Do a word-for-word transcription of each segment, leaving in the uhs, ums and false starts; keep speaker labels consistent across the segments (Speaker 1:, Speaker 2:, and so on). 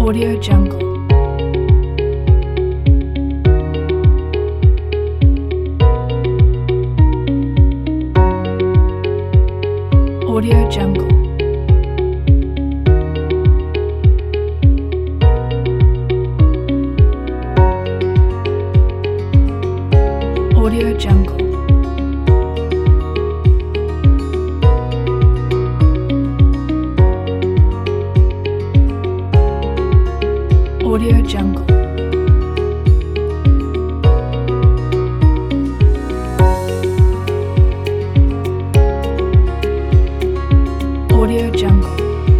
Speaker 1: Audio Jungle. Audio Jungle. Audio Jungle. Audio Jungle. Audio Jungle.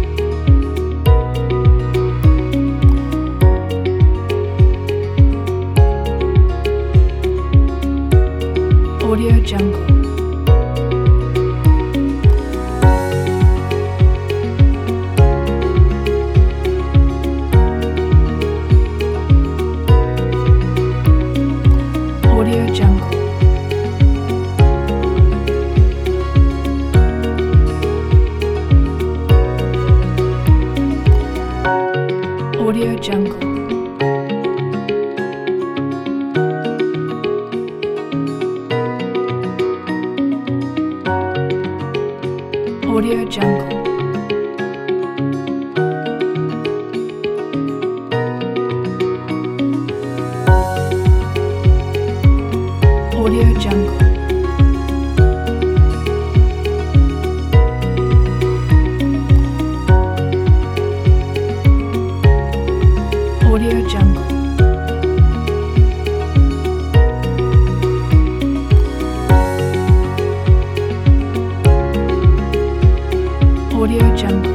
Speaker 1: Audio Jungle. Audio Jungle. Audio Jungle. Audio Jungle. Audio Jungle. Audio Jungle. Audio Jungle.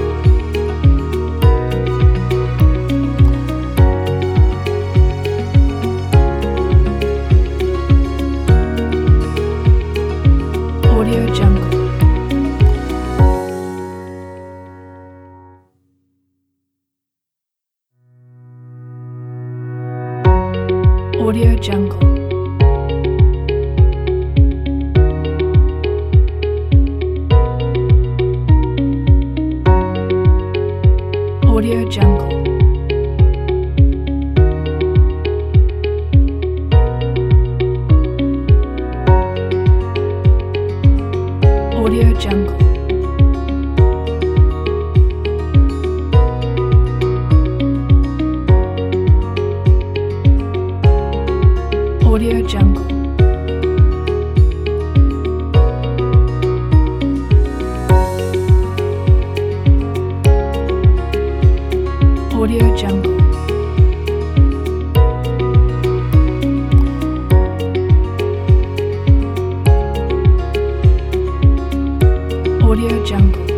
Speaker 1: Audio Jungle. Audio Jungle. Audio Jungle. Audio Jungle. Audio Jungle. Audio Jungle. Audio Jungle.